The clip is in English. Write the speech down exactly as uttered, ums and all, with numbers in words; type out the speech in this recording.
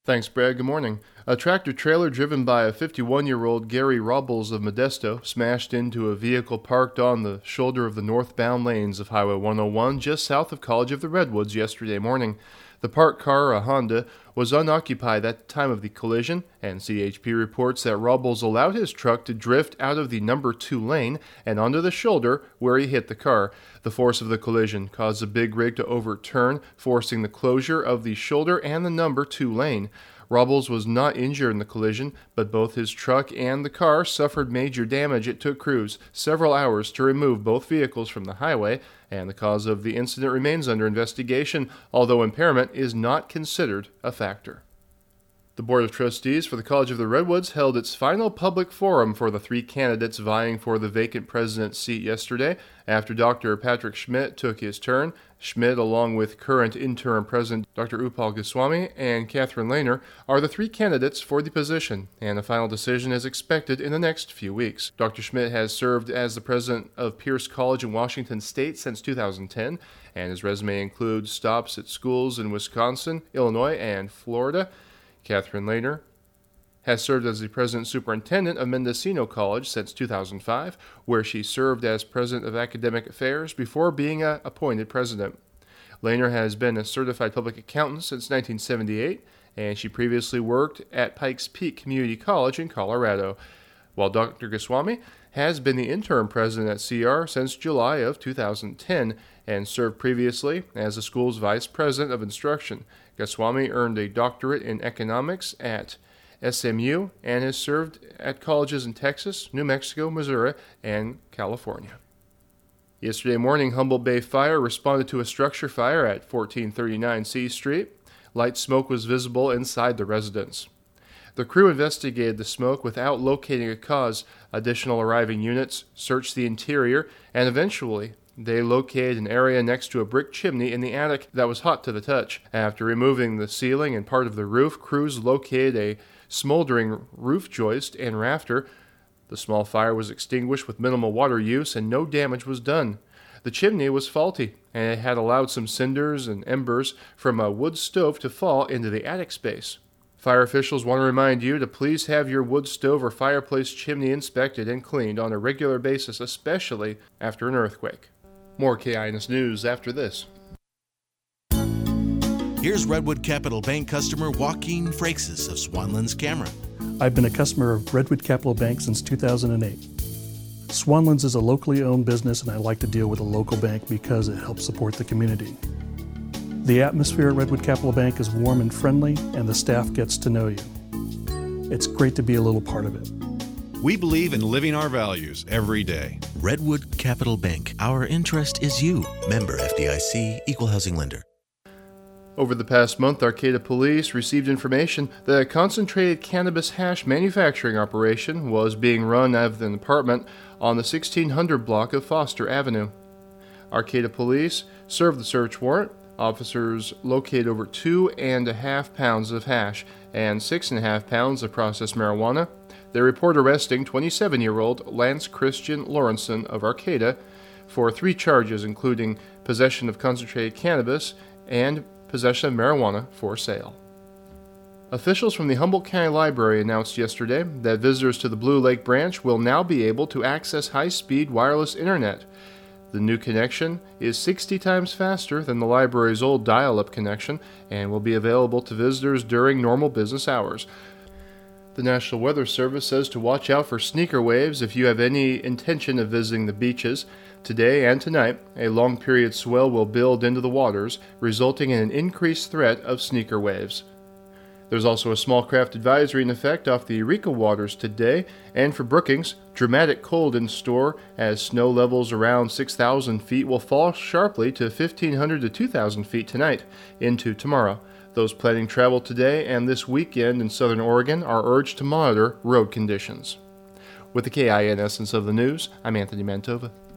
Thanks, Brad. Good morning. A tractor-trailer driven by a fifty-one-year-old Gary Robles of Modesto smashed into a vehicle parked on the shoulder of the northbound lanes of Highway one oh one just south of College of the Redwoods yesterday morning. The parked car, a Honda, was unoccupied at the time of the collision, and C H P reports that Robles allowed his truck to drift out of the number two lane and onto the shoulder where he hit the car. The force of the collision caused the big rig to overturn, forcing the closure of the shoulder and the number two lane. Robles was not injured in the collision, but both his truck and the car suffered major damage. It took crews several hours to remove both vehicles from the highway, and the cause of the incident remains under investigation, although impairment is not considered a factor. The Board of Trustees for the College of the Redwoods held its final public forum for the three candidates vying for the vacant president's seat yesterday. After Doctor Patrick Schmidt took his turn, Schmidt, along with current interim president Doctor Upal Goswami and Catherine Lehner, are the three candidates for the position, and a final decision is expected in the next few weeks. Doctor Schmidt has served as the president of Pierce College in Washington State since two thousand ten, and his resume includes stops at schools in Wisconsin, Illinois, and Florida. Catherine Lehner has served as the president superintendent of Mendocino College since two thousand five, where she served as president of academic affairs before being uh, appointed president. Lehner has been a certified public accountant since nineteen seventy-eight, and she previously worked at Pikes Peak Community College in Colorado, while Doctor Goswami has been the interim president at C R since July of two thousand ten and served previously as the school's vice president of instruction. Goswami earned a doctorate in economics at S M U and has served at colleges in Texas, New Mexico, Missouri, and California. Yesterday morning, Humboldt Bay Fire responded to a structure fire at fourteen thirty-nine C Street. Light smoke was visible inside the residence. The crew investigated the smoke without locating a cause. Additional arriving units searched the interior, and eventually they located an area next to a brick chimney in the attic that was hot to the touch. After removing the ceiling and part of the roof, crews located a smoldering roof joist and rafter. The small fire was extinguished with minimal water use, and no damage was done. The chimney was faulty, and it had allowed some cinders and embers from a wood stove to fall into the attic space. Fire officials want to remind you to please have your wood stove or fireplace chimney inspected and cleaned on a regular basis, especially after an earthquake. More K I N S News after this. Here's Redwood Capital Bank customer Joaquin Freixas of Swanlands Cameron. I've been a customer of Redwood Capital Bank since two thousand eight. Swanlands is a locally owned business, and I like to deal with a local bank because it helps support the community. The atmosphere at Redwood Capital Bank is warm and friendly, and the staff gets to know you. It's great to be a little part of it. We believe in living our values every day. Redwood Capital Bank. Our interest is you. Member F D I C, Equal Housing Lender. Over the past month, Arcata Police received information that a concentrated cannabis hash manufacturing operation was being run out of an apartment on the sixteen hundred block of Foster Avenue. Arcata Police served the search warrant. Officers located over two and a half pounds of hash and six and a half pounds of processed marijuana. They report arresting twenty-seven-year-old Lance Christian Lawrenson of Arcata for three charges, including possession of concentrated cannabis and possession of marijuana for sale. Officials from the Humboldt County Library announced yesterday that visitors to the Blue Lake branch will now be able to access high-speed wireless internet. The new connection is sixty times faster than the library's old dial-up connection and will be available to visitors during normal business hours. The National Weather Service says to watch out for sneaker waves if you have any intention of visiting the beaches. Today and tonight, a long-period swell will build into the waters, resulting in an increased threat of sneaker waves. There's also a small craft advisory in effect off the Eureka waters today, and for Brookings, dramatic cold in store as snow levels around six thousand feet will fall sharply to fifteen hundred to two thousand feet tonight into tomorrow. Those planning travel today and this weekend in southern Oregon are urged to monitor road conditions. With the K I N Essence of the News, I'm Anthony Mantova.